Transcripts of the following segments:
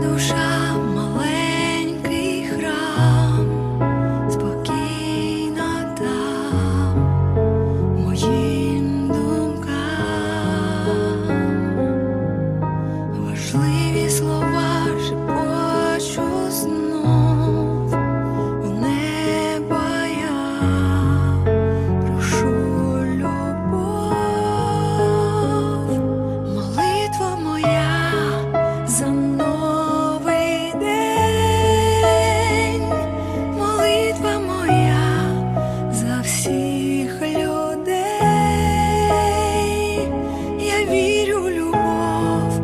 душа маленький храм, спокійно там моїм думкам. Важливі слова шепочу знов у небо я прошу любов. Молитва моя за новий день, молитва моя за всіх людей. Я вірю, любов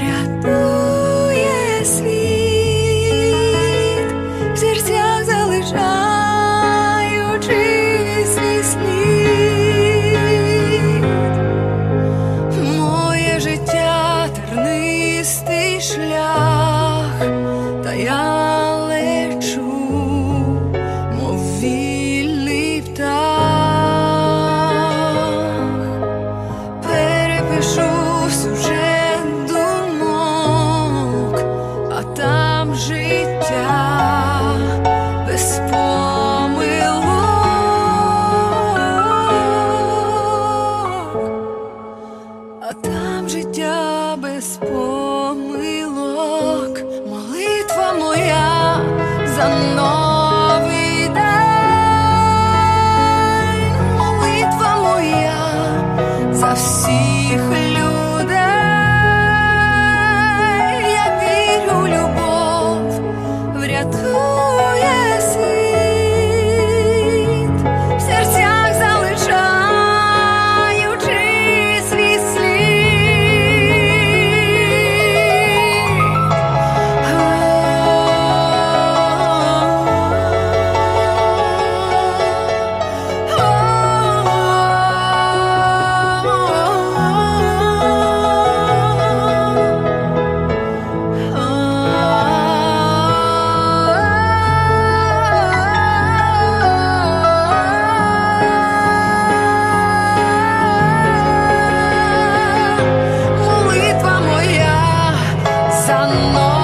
врятує світ, в серцях залишаючи свій слід. Моє життя тернистий шлях, та я лечу, мов вільний птах. Перепишу сюжет думок, а там життя без помилок, а там життя без помилок. Молитва моя за новий день, молитва моя за всіх людей. Я вірю, любов врятує світ, в серцях залишаючи свій молитва моя за